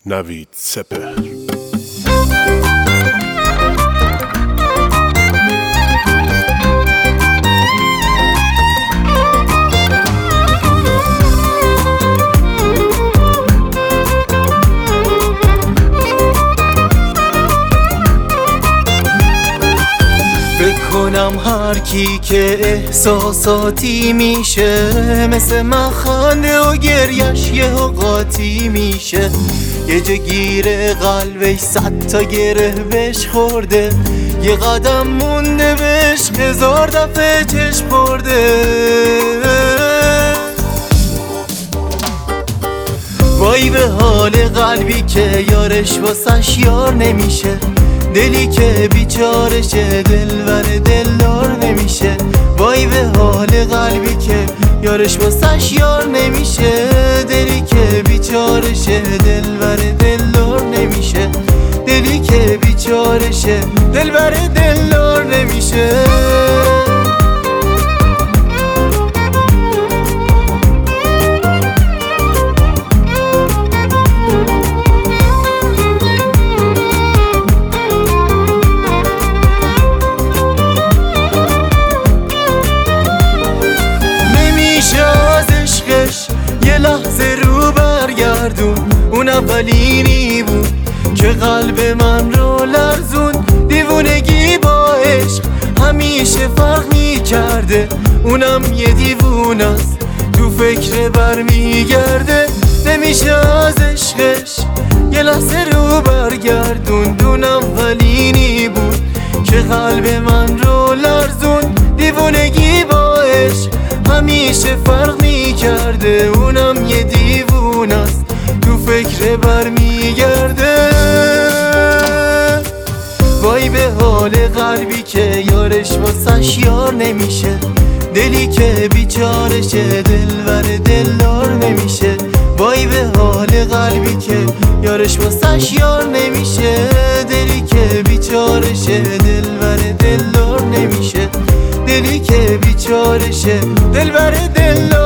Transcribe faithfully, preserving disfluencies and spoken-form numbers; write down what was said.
نوید سپهر. بکنم هر کی که احساساتی میشه، مثل من خنده و گریش یه قاطی میشه. یه جا گیره قلبش صد تا گره بهش خورده، یه قدم مونده بهش هزار دفعه چشم برده. وای به حال قلبی که یارش واسش یار نمیشه، دلی که بیچارشه دلبر دلدار نمیشه. وای به حال قلبی که یارش واسش یار نمیشه، دلی که بیچارشه دلبر دلدار نمیشه. دلی که بیچارشه دلبر دلدار نمیشه. یه لحظه رو برگردون، اون اولینی بود که قلب من رو لرزون. دیوونگی با عشق همیشه فرق میکرده، اونم یه دیوونست تو فکر بر میگرده. نمیشه از عشقش یه لحظه رو برگردون، اون اولینی بود که قلب من رو لرزون. دیوونگی با عشق همیشه فرق میکرده، اونم یه دیوونست تو فکر بر میگرده. وای به حال قلبی که یارش واسش یار نمیشه، دلی که بیچارشه دلبر دلدار نمیشه. وای به حال قلبی که یارش واسش یار نمیشه، دلی که بیچارشه دلبر دلدار نمیشه. دلی که بیچارشه دلبر دلدار